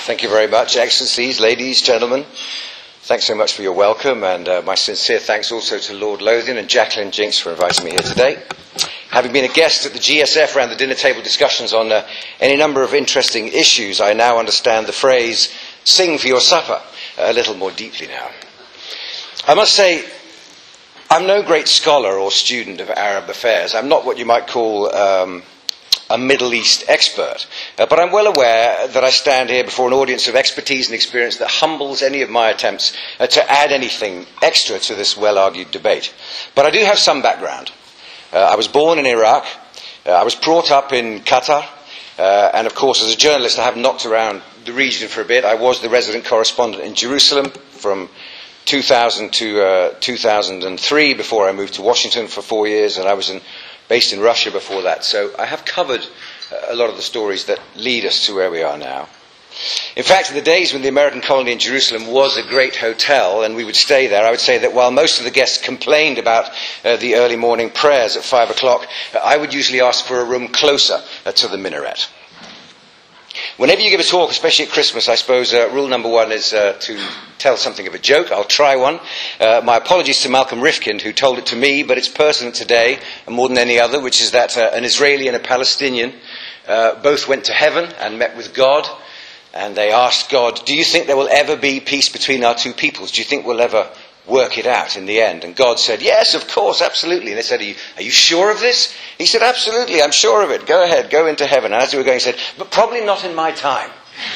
Thank you very much, Excellencies, ladies, gentlemen. Thanks so much for your welcome, and my sincere thanks also to Lord Lothian and Jacqueline Jinks for inviting me here today. Having been a guest at the GSF around the dinner table discussions on any number of interesting issues, I now understand the phrase, sing for your supper, a little more deeply now. I must say, I'm no great scholar or student of Arab affairs. I'm not what you might call a Middle East expert, but I'm well aware that I stand here before an audience of expertise and experience that humbles any of my attempts to add anything extra to this well-argued debate. But I do have some background. I was born in Iraq, I was brought up in Qatar, and of course as a journalist I have knocked around the region for a bit. I was the resident correspondent in Jerusalem from 2000 to 2003 before I moved to Washington for 4 years, and I was based in Russia before that. So I have covered a lot of the stories that lead us to where we are now. In fact, in the days when the American colony in Jerusalem was a great hotel and we would stay there, I would say that while most of the guests complained about the early morning prayers at 5 o'clock, I would usually ask for a room closer to the minaret. Whenever you give a talk, especially at Christmas, I suppose rule number one is to tell something of a joke. I'll try one. My apologies to Malcolm Rifkind, who told it to me, but it's pertinent today, and more than any other, which is that an Israeli and a Palestinian both went to heaven and met with God, and they asked God, do you think there will ever be peace between our two peoples? Do you think we'll ever work it out in the end? And God said, yes, of course, absolutely. And they said, are you sure of this? He said, absolutely, I'm sure of it. Go ahead, go into heaven. And as they were going, he said, but probably not in my time.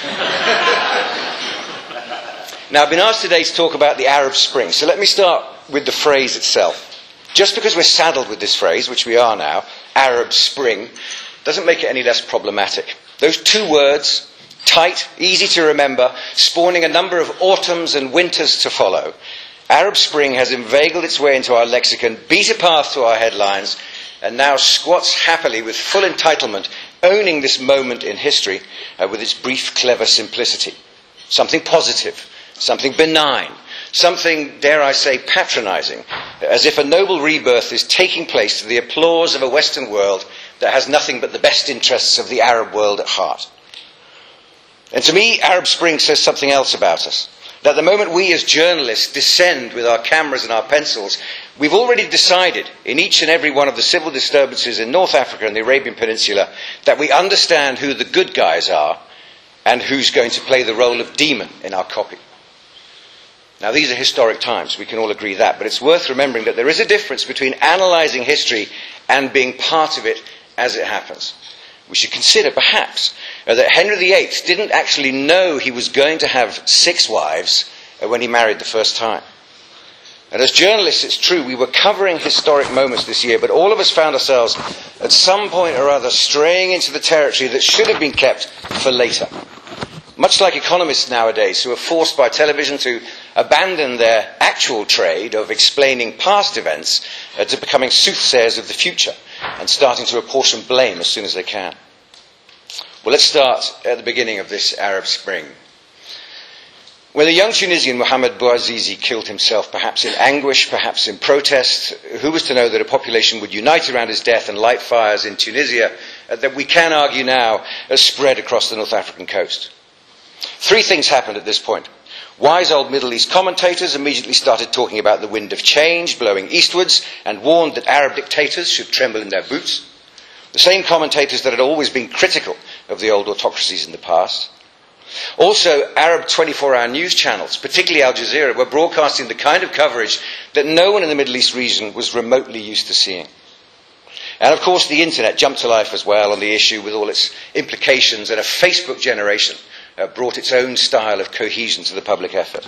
Now, I've been asked today to talk about the Arab Spring. So let me start with the phrase itself. Just because we're saddled with this phrase, which we are now, Arab Spring, doesn't make it any less problematic. Those two words, tight, easy to remember, spawning a number of autumns and winters to follow, Arab Spring has inveigled its way into our lexicon, beat a path to our headlines, and now squats happily with full entitlement, owning this moment in history with its brief, clever simplicity. Something positive, something benign, something, dare I say, patronizing, as if a noble rebirth is taking place to the applause of a Western world that has nothing but the best interests of the Arab world at heart. And to me, Arab Spring says something else about us. That the moment we as journalists descend with our cameras and our pencils, we've already decided in each and every one of the civil disturbances in North Africa and the Arabian Peninsula that we understand who the good guys are and who's going to play the role of demon in our copy. Now, these are historic times, we can all agree that, but it's worth remembering that there is a difference between analysing history and being part of it as it happens. We should consider, perhaps, that Henry VIII didn't actually know he was going to have 6 wives when he married the first time. And as journalists, it's true, we were covering historic moments this year, but all of us found ourselves at some point or other straying into the territory that should have been kept for later. Much like economists nowadays who are forced by television to abandon their actual trade of explaining past events to becoming soothsayers of the future and starting to apportion blame as soon as they can. Well, let's start at the beginning of this Arab Spring. When the young Tunisian Mohamed Bouazizi killed himself, perhaps in anguish, perhaps in protest, who was to know that a population would unite around his death and light fires in Tunisia that we can argue now spread across the North African coast? 3 things happened at this point. Wise old Middle East commentators immediately started talking about the wind of change blowing eastwards and warned that Arab dictators should tremble in their boots. The same commentators that had always been critical of the old autocracies in the past. Also, Arab 24-hour news channels, particularly Al Jazeera, were broadcasting the kind of coverage that no one in the Middle East region was remotely used to seeing. And of course, the internet jumped to life as well on the issue with all its implications, and a Facebook generation brought its own style of cohesion to the public effort.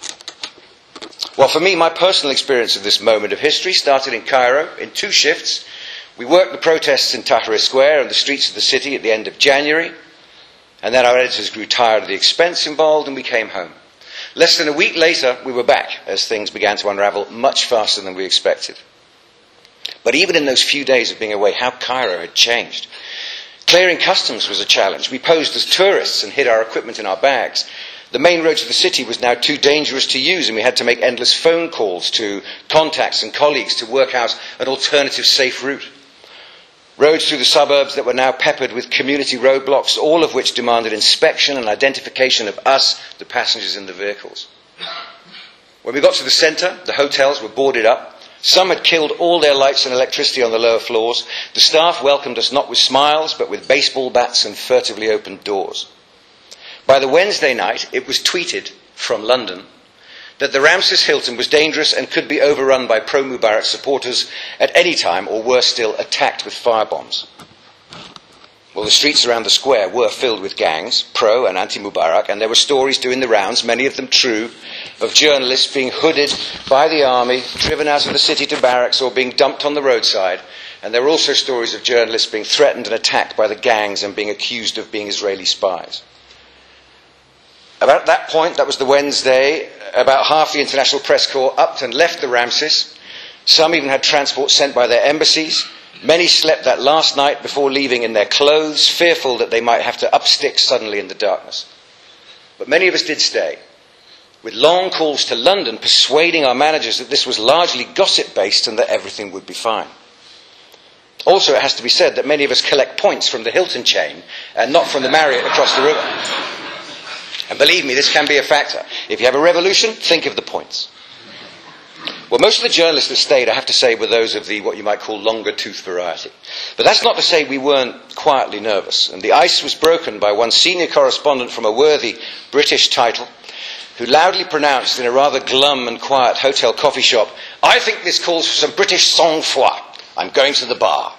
Well, for me, my personal experience of this moment of history started in Cairo in 2 shifts. We worked the protests in Tahrir Square and the streets of the city at the end of January, and then our editors grew tired of the expense involved and we came home. Less than a week later, we were back as things began to unravel much faster than we expected. But even in those few days of being away, how Cairo had changed. Clearing customs was a challenge. We posed as tourists and hid our equipment in our bags. The main road to the city was now too dangerous to use, and we had to make endless phone calls to contacts and colleagues to work out an alternative safe route. Roads through the suburbs that were now peppered with community roadblocks, all of which demanded inspection and identification of us, the passengers in the vehicles. When we got to the centre, the hotels were boarded up. Some had killed all their lights and electricity on the lower floors. The staff welcomed us not with smiles, but with baseball bats and furtively opened doors. By the Wednesday night, it was tweeted from London that the Ramses Hilton was dangerous and could be overrun by pro-Mubarak supporters at any time, or worse still, attacked with firebombs. Well, the streets around the square were filled with gangs, pro and anti-Mubarak, and there were stories doing the rounds, many of them true, of journalists being hooded by the army, driven out of the city to barracks, or being dumped on the roadside. And there were also stories of journalists being threatened and attacked by the gangs and being accused of being Israeli spies. About that point, that was the Wednesday, about half the International Press Corps upped and left the Ramses. Some even had transport sent by their embassies. Many slept that last night before leaving in their clothes, fearful that they might have to up sticks suddenly in the darkness. But many of us did stay, with long calls to London persuading our managers that this was largely gossip-based and that everything would be fine. Also, it has to be said that many of us collect points from the Hilton chain and not from the Marriott across the river. And believe me, this can be a factor. If you have a revolution, think of the points. Well, most of the journalists that stayed, I have to say, were those of the what you might call longer tooth variety. But that's not to say we weren't quietly nervous. And the ice was broken by one senior correspondent from a worthy British title, who loudly pronounced in a rather glum and quiet hotel coffee shop, "I think this calls for some British sang-froid. I'm going to the bar."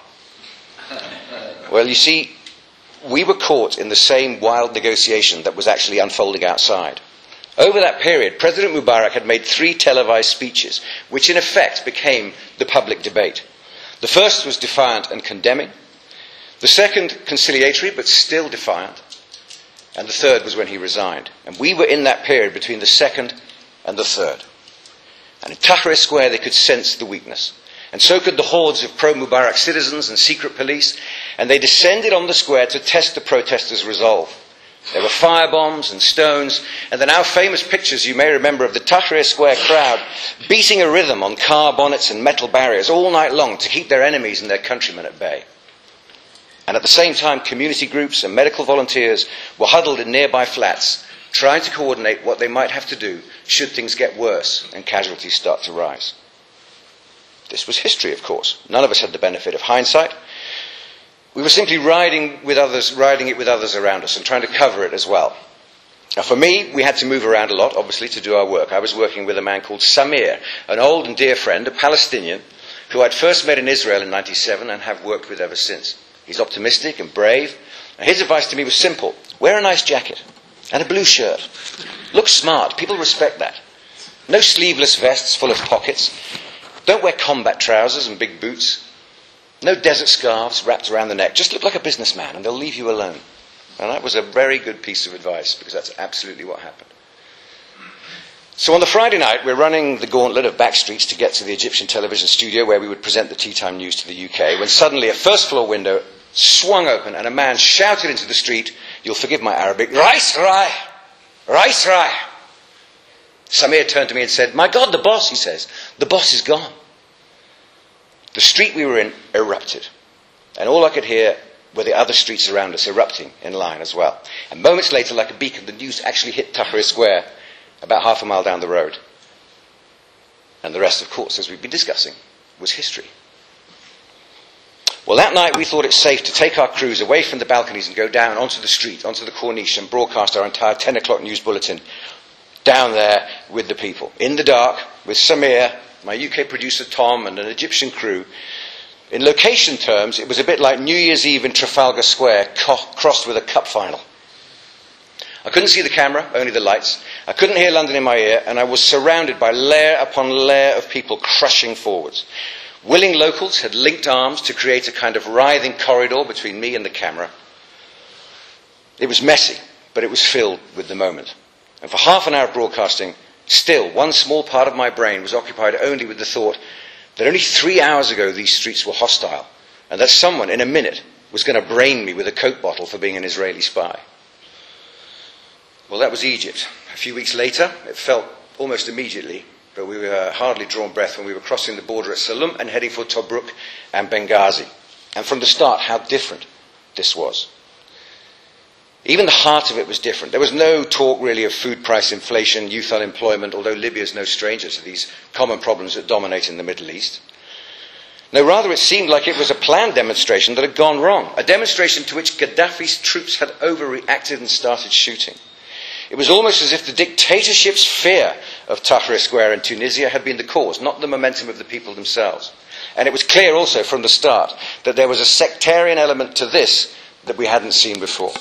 Well, you see, we were caught in the same wild negotiation that was actually unfolding outside. Over that period, President Mubarak had made 3 televised speeches, which in effect became the public debate. The first was defiant and condemning. The second, conciliatory, but still defiant. And the third was when he resigned. And we were in that period between the second and the third. And in Tahrir Square, they could sense the weakness. And so could the hordes of pro-Mubarak citizens and secret police, and they descended on the square to test the protesters' resolve. There were firebombs and stones, and the now famous pictures you may remember of the Tahrir Square crowd beating a rhythm on car bonnets and metal barriers all night long to keep their enemies and their countrymen at bay. And at the same time, community groups and medical volunteers were huddled in nearby flats, trying to coordinate what they might have to do should things get worse and casualties start to rise. This was history, of course. None of us had the benefit of hindsight. We were simply riding it with others around us and trying to cover it as well. Now, for me, we had to move around a lot, obviously, to do our work. I was working with a man called Samir, an old and dear friend, a Palestinian, who I'd first met in Israel in 1997 and have worked with ever since. He's optimistic and brave. And his advice to me was simple. Wear a nice jacket and a blue shirt. Look smart. People respect that. No sleeveless vests full of pockets. Don't wear combat trousers and big boots. No desert scarves wrapped around the neck. Just look like a businessman and they'll leave you alone. And that was a very good piece of advice because that's absolutely what happened. So on the Friday night, we're running the gauntlet of back streets to get to the Egyptian television studio where we would present the tea time news to the UK, when suddenly a first-floor window swung open and a man shouted into the street, you'll forgive my Arabic, "Rais Rai! Rais Rai!" Samir turned to me and said, "My God, the boss," he says. "The boss is gone." The street we were in erupted. And all I could hear were the other streets around us erupting in line as well. And moments later, like a beacon, the news actually hit Tahrir Square about half a mile down the road. And the rest, of course, as we've been discussing, was history. Well, that night we thought it safe to take our crews away from the balconies and go down onto the street, onto the Corniche, and broadcast our entire 10 o'clock news bulletin down there with the people. In the dark, with Samir, my UK producer Tom, and an Egyptian crew. In location terms, it was a bit like New Year's Eve in Trafalgar Square, crossed with a cup final. I couldn't see the camera, only the lights. I couldn't hear London in my ear, and I was surrounded by layer upon layer of people crushing forwards. Willing locals had linked arms to create a kind of writhing corridor between me and the camera. It was messy, but it was filled with the moment. And for half an hour of broadcasting, still one small part of my brain was occupied only with the thought that only 3 hours ago these streets were hostile, and that someone in a minute was going to brain me with a Coke bottle for being an Israeli spy. Well, that was Egypt. A few weeks later, it felt almost immediately, but we were hardly drawn breath when we were crossing the border at Salum and heading for Tobruk and Benghazi. And from the start, how different this was. Even the heart of it was different. There was no talk really of food price inflation, youth unemployment, although Libya is no stranger to these common problems that dominate in the Middle East. No, rather it seemed like it was a planned demonstration that had gone wrong, a demonstration to which Gaddafi's troops had overreacted and started shooting. It was almost as if the dictatorship's fear of Tahrir Square in Tunisia had been the cause, not the momentum of the people themselves. And it was clear also from the start that there was a sectarian element to this that we hadn't seen before.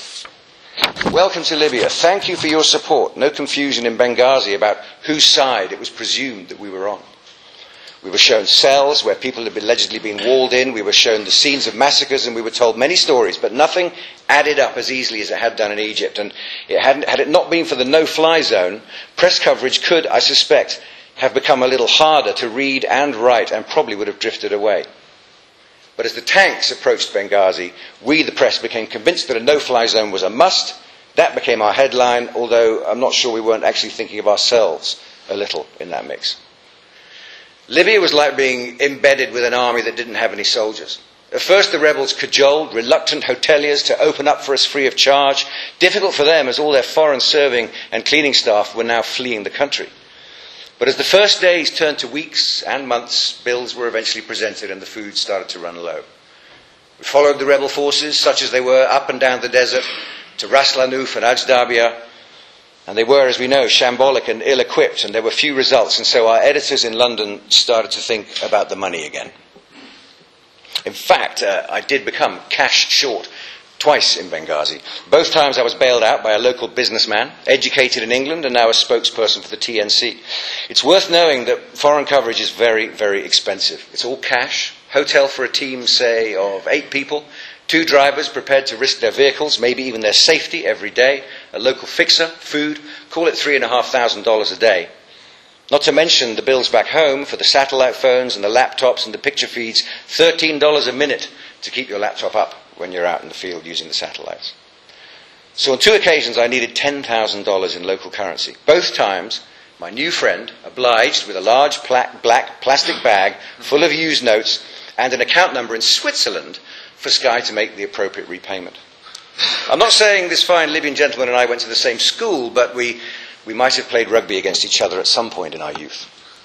Welcome to Libya. Thank you for your support. No confusion in Benghazi about whose side it was presumed that we were on. We were shown cells where people had allegedly been walled in. We were shown the scenes of massacres, and we were told many stories, but nothing added up as easily as it had done in Egypt. And had it not been for the no-fly zone, press coverage could, I suspect, have become a little harder to read and write, and probably would have drifted away. But as the tanks approached Benghazi, we, the press, became convinced that a no-fly zone was a must. That became our headline, although I'm not sure we weren't actually thinking of ourselves a little in that mix. Libya was like being embedded with an army that didn't have any soldiers. At first the rebels cajoled reluctant hoteliers to open up for us free of charge. Difficult for them as all their foreign serving and cleaning staff were now fleeing the country. But as the first days turned to weeks and months, bills were eventually presented and the food started to run low. We followed the rebel forces, such as they were, up and down the desert to Ras Lanuf and Ajdabia. And they were, as we know, shambolic and ill-equipped, and there were few results. And so our editors in London started to think about the money again. In fact, I did become cash short twice in Benghazi. Both times I was bailed out by a local businessman, educated in England and now a spokesperson for the TNC. It's worth knowing that foreign coverage is very, very expensive. It's all cash. Hotel for a team, say, of 8 people. 2 drivers prepared to risk their vehicles, maybe even their safety every day. A local fixer, food, call it $3,500 a day. Not to mention the bills back home for the satellite phones and the laptops and the picture feeds, $13 a minute to keep your laptop up when you're out in the field using the satellites. So on 2 occasions I needed $10,000 in local currency. Both times my new friend obliged with a large black plastic bag full of used notes and an account number in Switzerland for Sky to make the appropriate repayment. I'm not saying this fine Libyan gentleman and I went to the same school, but we might have played rugby against each other at some point in our youth.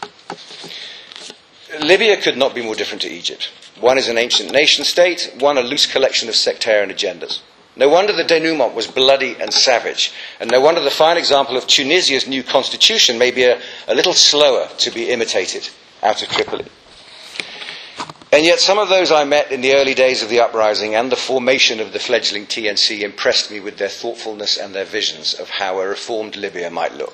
Libya could not be more different to Egypt. One is an ancient nation state, one a loose collection of sectarian agendas. No wonder the denouement was bloody and savage, and no wonder the fine example of Tunisia's new constitution may be a little slower to be imitated out of Tripoli. And yet some of those I met in the early days of the uprising and the formation of the fledgling TNC impressed me with their thoughtfulness and their visions of how a reformed Libya might look.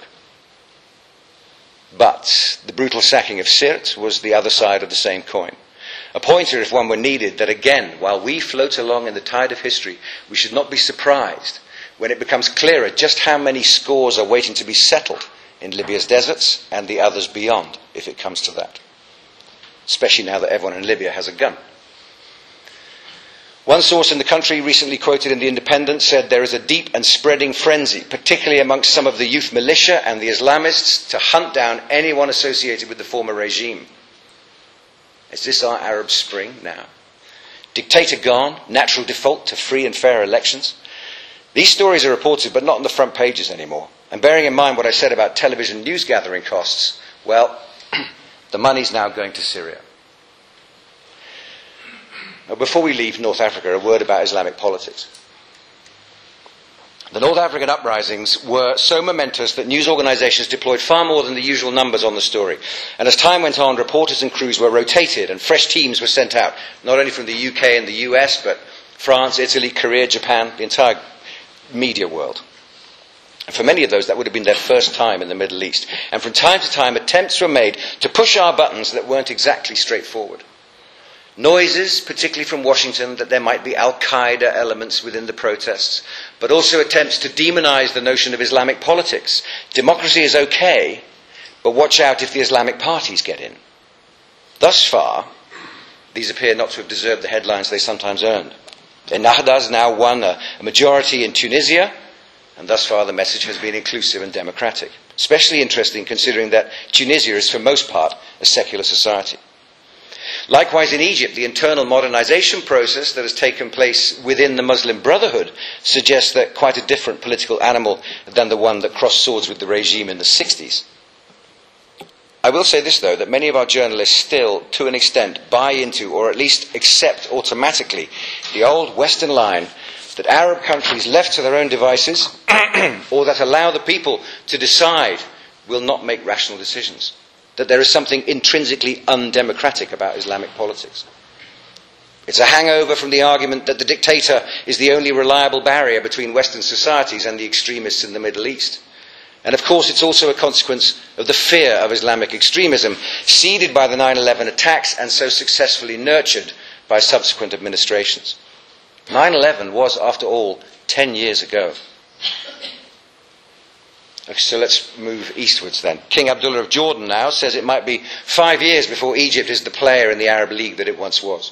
But the brutal sacking of Sirte was the other side of the same coin. A pointer, if one were needed, that again, while we float along in the tide of history, we should not be surprised when it becomes clearer just how many scores are waiting to be settled in Libya's deserts and the others beyond, if it comes to that. Especially now that everyone in Libya has a gun. One source in the country, recently quoted in The Independent, said there is a deep and spreading frenzy, particularly amongst some of the youth militia and the Islamists, to hunt down anyone associated with the former regime. Is this our Arab Spring now? Dictator gone, natural default to free and fair elections? These stories are reported, but not on the front pages anymore. And bearing in mind what I said about television news gathering costs, well, the money's now going to Syria. Now, before we leave North Africa, a word about Islamic politics. The North African uprisings were so momentous that news organisations deployed far more than the usual numbers on the story. And as time went on, reporters and crews were rotated and fresh teams were sent out, not only from the UK and the US, but France, Italy, Korea, Japan, the entire media world. And for many of those, that would have been their first time in the Middle East. And from time to time, attempts were made to push our buttons that weren't exactly straightforward. Noises, particularly from Washington, that there might be Al-Qaeda elements within the protests, but also attempts to demonize the notion of Islamic politics. Democracy is okay, but watch out if the Islamic parties get in. Thus far, these appear not to have deserved the headlines they sometimes earned. Ennahda has now won a majority in Tunisia, and thus far the message has been inclusive and democratic. Especially interesting considering that Tunisia is for most part a secular society. Likewise in Egypt, the internal modernization process that has taken place within the Muslim Brotherhood suggests that quite a different political animal than the one that crossed swords with the regime in the 60s. I will say this, though, that many of our journalists still, to an extent, buy into, or at least accept automatically, the old Western line that Arab countries left to their own devices, or that allow the people to decide, will not make rational decisions. That there is something intrinsically undemocratic about Islamic politics. It's a hangover from the argument that the dictator is the only reliable barrier between Western societies and the extremists in the Middle East. And of course it's also a consequence of the fear of Islamic extremism, seeded by the 9/11 attacks and so successfully nurtured by subsequent administrations. 9/11 was, after all, 10 years ago. Okay, so let's move eastwards then. King Abdullah of Jordan now says it might be 5 years before Egypt is the player in the Arab League that it once was.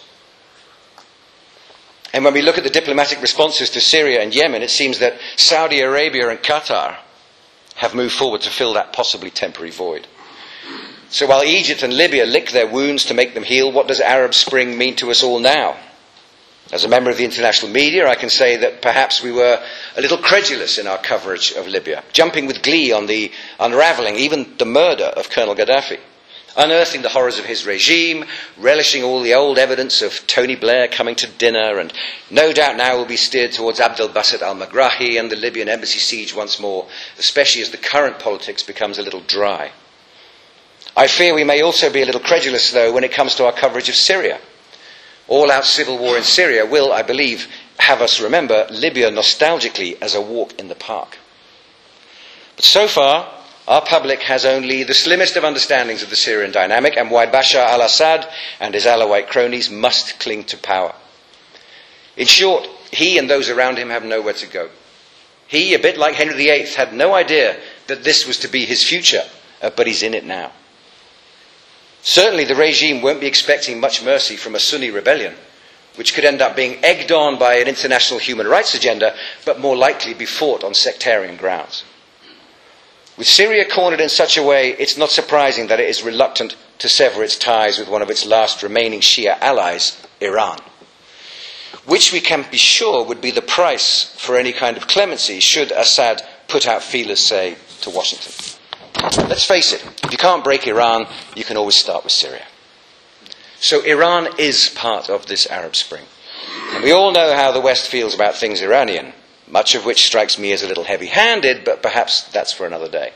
And when we look at the diplomatic responses to Syria and Yemen, it seems that Saudi Arabia and Qatar have moved forward to fill that possibly temporary void. So while Egypt and Libya lick their wounds to make them heal, what does Arab Spring mean to us all now? As a member of the international media, I can say that perhaps we were a little credulous in our coverage of Libya, jumping with glee on the unravelling, even the murder of Colonel Gaddafi, unearthing the horrors of his regime, relishing all the old evidence of Tony Blair coming to dinner, and no doubt now will be steered towards Abdel Basit al-Megrahi and the Libyan embassy siege once more, especially as the current politics becomes a little dry. I fear we may also be a little credulous, though, when it comes to our coverage of Syria. All-out civil war in Syria will, I believe, have us remember Libya nostalgically as a walk in the park. But so far, our public has only the slimmest of understandings of the Syrian dynamic and why Bashar al-Assad and his Alawite cronies must cling to power. In short, he and those around him have nowhere to go. He, a bit like Henry VIII, had no idea that this was to be his future, but he's in it now. Certainly the regime won't be expecting much mercy from a Sunni rebellion, which could end up being egged on by an international human rights agenda, but more likely be fought on sectarian grounds. With Syria cornered in such a way, it's not surprising that it is reluctant to sever its ties with one of its last remaining Shia allies, Iran, which we can be sure would be the price for any kind of clemency should Assad put out feelers, say, to Washington. Let's face it, if you can't break Iran, you can always start with Syria. So Iran is part of this Arab Spring. And we all know how the West feels about things Iranian, much of which strikes me as a little heavy-handed, but perhaps that's for another day.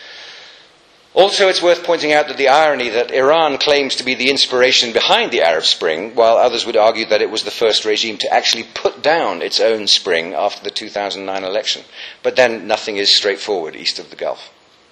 Also, it's worth pointing out that the irony that Iran claims to be the inspiration behind the Arab Spring, while others would argue that it was the first regime to actually put down its own spring after the 2009 election. But then nothing is straightforward east of the Gulf.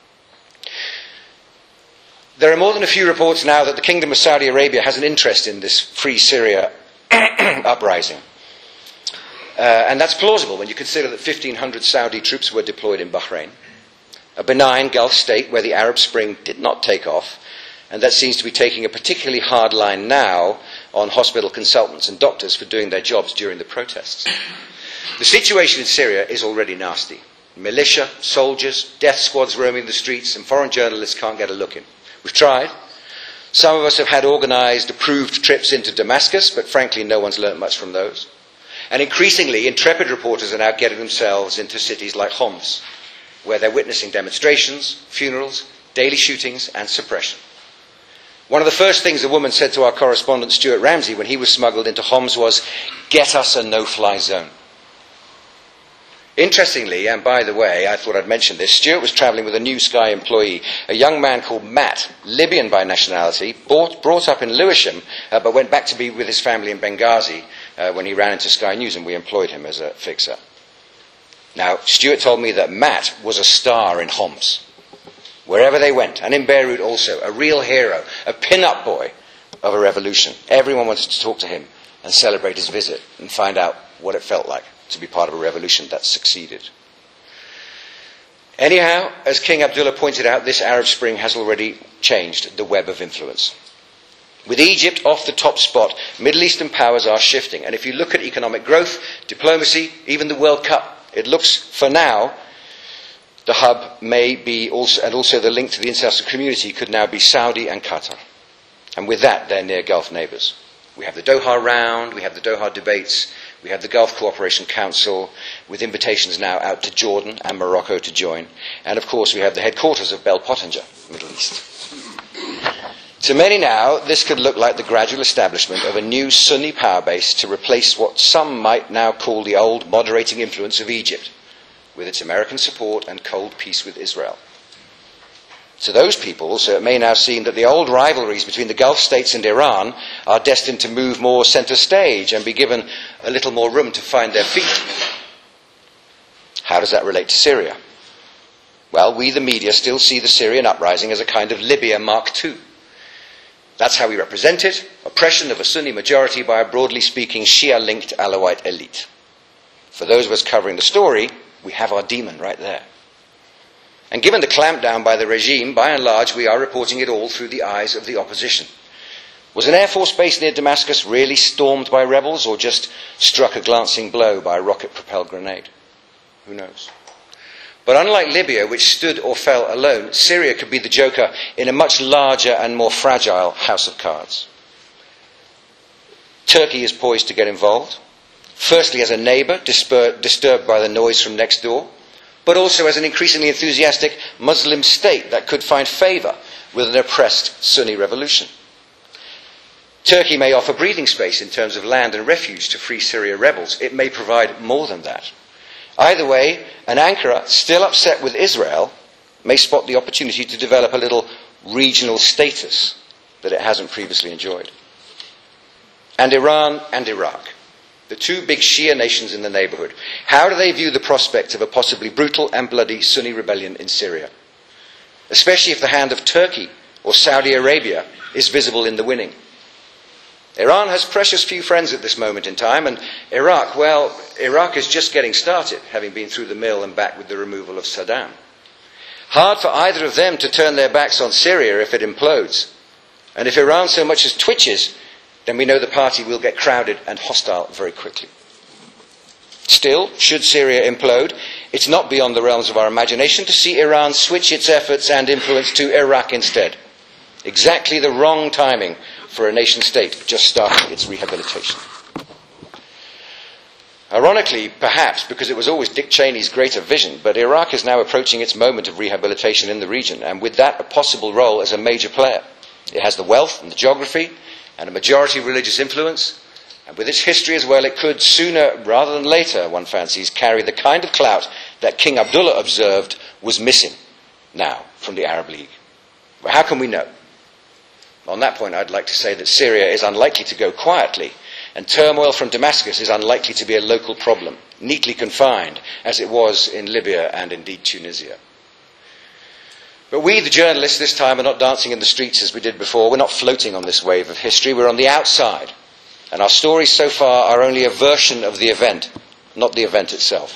There are more than a few reports now that the Kingdom of Saudi Arabia has an interest in this Free Syria uprising. And that's plausible when you consider that 1,500 Saudi troops were deployed in Bahrain, a benign Gulf state where the Arab Spring did not take off, and that seems to be taking a particularly hard line now on hospital consultants and doctors for doing their jobs during the protests. The situation in Syria is already nasty. Militia, soldiers, death squads roaming the streets, and foreign journalists can't get a look in. We've tried. Some of us have had organised, approved trips into Damascus, but frankly no one's learnt much from those. And increasingly, intrepid reporters are now getting themselves into cities like Homs, where they're witnessing demonstrations, funerals, daily shootings and suppression. One of the first things a woman said to our correspondent Stuart Ramsey when he was smuggled into Homs was, "Get us a no-fly zone." Interestingly, and by the way, I thought I'd mention this, Stuart was travelling with a new Sky employee, a young man called Matt, Libyan by nationality, brought up in Lewisham, but went back to be with his family in Benghazi when he ran into Sky News, and we employed him as a fixer. Now, Stuart told me that Matt was a star in Homs, wherever they went, and in Beirut also, a real hero, a pin-up boy of a revolution. Everyone wanted to talk to him and celebrate his visit and find out what it felt like to be part of a revolution that succeeded. Anyhow, as King Abdullah pointed out, this Arab Spring has already changed the web of influence. With Egypt off the top spot, Middle Eastern powers are shifting. And if you look at economic growth, diplomacy, even the World Cup, it looks, for now, the hub may be also, and also the link to the international community could now be Saudi and Qatar. And with that, they're near Gulf neighbours. We have the Doha Round, we have the Doha debates, we have the Gulf Cooperation Council, with invitations now out to Jordan and Morocco to join. And of course, we have the headquarters of Bel Pottinger, Middle East. To many now, this could look like the gradual establishment of a new Sunni power base to replace what some might now call the old moderating influence of Egypt, with its American support and cold peace with Israel. To those people, so it may now seem that the old rivalries between the Gulf states and Iran are destined to move more centre stage and be given a little more room to find their feet. How does that relate to Syria? Well, we, the media, still see the Syrian uprising as a kind of Libya Mark II. That's how we represent it, oppression of a Sunni majority by a broadly speaking Shia-linked Alawite elite. For those of us covering the story, we have our demon right there. And given the clampdown by the regime, by and large, we are reporting it all through the eyes of the opposition. Was an Air Force base near Damascus really stormed by rebels or just struck a glancing blow by a rocket-propelled grenade? Who knows? But unlike Libya, which stood or fell alone, Syria could be the joker in a much larger and more fragile house of cards. Turkey is poised to get involved, firstly as a neighbour disturbed by the noise from next door, but also as an increasingly enthusiastic Muslim state that could find favour with an oppressed Sunni revolution. Turkey may offer breathing space in terms of land and refuge to free Syria rebels. It may provide more than that. Either way, an Ankara, still upset with Israel, may spot the opportunity to develop a little regional status that it hasn't previously enjoyed. And Iran and Iraq, the two big Shia nations in the neighbourhood, how do they view the prospect of a possibly brutal and bloody Sunni rebellion in Syria? Especially if the hand of Turkey or Saudi Arabia is visible in the winning. Iran has precious few friends at this moment in time, and Iraq, well, Iraq is just getting started, having been through the mill and back with the removal of Saddam. Hard for either of them to turn their backs on Syria if it implodes. And if Iran so much as twitches, then we know the party will get crowded and hostile very quickly. Still, should Syria implode, it's not beyond the realms of our imagination to see Iran switch its efforts and influence to Iraq instead. Exactly the wrong timing for a nation-state just starting its rehabilitation. Ironically, perhaps, because it was always Dick Cheney's greater vision, but Iraq is now approaching its moment of rehabilitation in the region, and with that a possible role as a major player. It has the wealth and the geography and a majority religious influence, and with its history as well, it could sooner rather than later, one fancies, carry the kind of clout that King Abdullah observed was missing now from the Arab League. Well, how can we know? On that point, I'd like to say that Syria is unlikely to go quietly, and turmoil from Damascus is unlikely to be a local problem, neatly confined, as it was in Libya and indeed Tunisia. But we, the journalists, this time are not dancing in the streets as we did before. We're not floating on this wave of history. We're on the outside, and our stories so far are only a version of the event, not the event itself.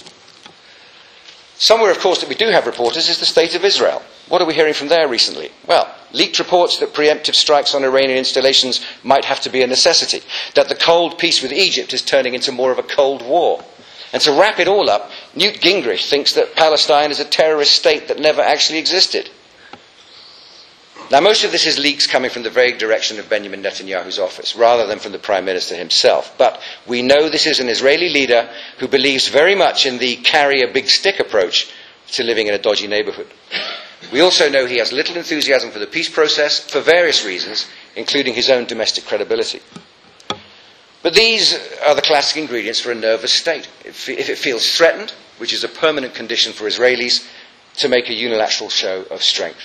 Somewhere, of course, that we do have reporters is the State of Israel. What are we hearing from there recently? Well, leaked reports that preemptive strikes on Iranian installations might have to be a necessity, that the cold peace with Egypt is turning into more of a cold war. And to wrap it all up, Newt Gingrich thinks that Palestine is a terrorist state that never actually existed. Now, most of this is leaks coming from the vague direction of Benjamin Netanyahu's office, rather than from the Prime Minister himself. But we know this is an Israeli leader who believes very much in the carry-a-big-stick approach to living in a dodgy neighbourhood. We also know he has little enthusiasm for the peace process for various reasons, including his own domestic credibility. But these are the classic ingredients for a nervous state. If it feels threatened, which is a permanent condition for Israelis, to make a unilateral show of strength.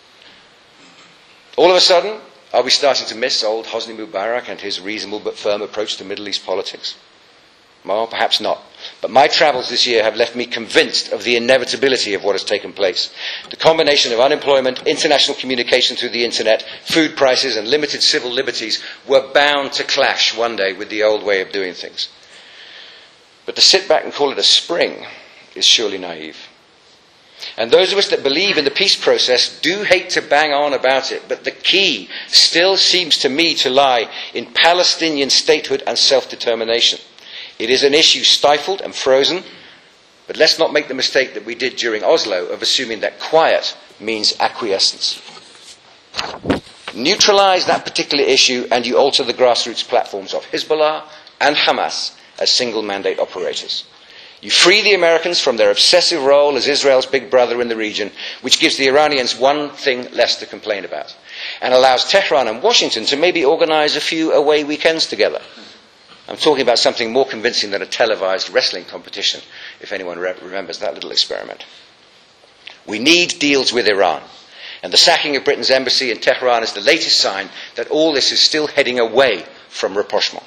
All of a sudden, are we starting to miss old Hosni Mubarak and his reasonable but firm approach to Middle East politics? Well, perhaps not. But my travels this year have left me convinced of the inevitability of what has taken place. The combination of unemployment, international communication through the internet, food prices and limited civil liberties were bound to clash one day with the old way of doing things. But to sit back and call it a spring is surely naive. And those of us that believe in the peace process do hate to bang on about it, but the key still seems to me to lie in Palestinian statehood and self-determination. It is an issue stifled and frozen, but let's not make the mistake that we did during Oslo of assuming that quiet means acquiescence. neutralize that particular issue and you alter the grassroots platforms of Hezbollah and Hamas as single mandate operators. You free the Americans from their obsessive role as Israel's big brother in the region, which gives the Iranians one thing less to complain about, and allows Tehran and Washington to maybe organize a few away weekends together. I'm talking about something more convincing than a televised wrestling competition, if anyone remembers that little experiment. We need deals with Iran, and the sacking of Britain's embassy in Tehran is the latest sign that all this is still heading away from rapprochement.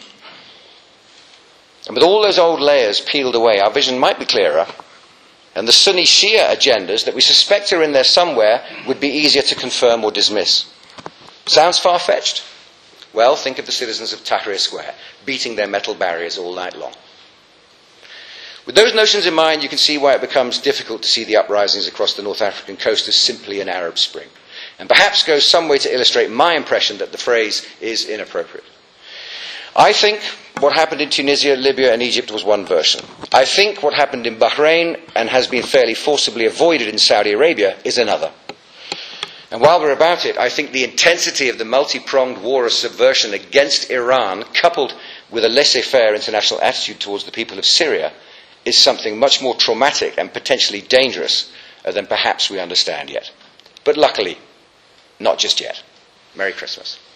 And with all those old layers peeled away, our vision might be clearer, and the Sunni Shia agendas that we suspect are in there somewhere would be easier to confirm or dismiss. Sounds far-fetched? Well, think of the citizens of Tahrir Square, beating their metal barriers all night long. With those notions in mind, you can see why it becomes difficult to see the uprisings across the North African coast as simply an Arab Spring, and perhaps goes some way to illustrate my impression that the phrase is inappropriate. I think what happened in Tunisia, Libya and Egypt was one version. I think what happened in Bahrain and has been fairly forcibly avoided in Saudi Arabia is another. And while we're about it, I think the intensity of the multi-pronged war of subversion against Iran, coupled with a laissez-faire international attitude towards the people of Syria, is something much more traumatic and potentially dangerous than perhaps we understand yet. But luckily, not just yet. Merry Christmas.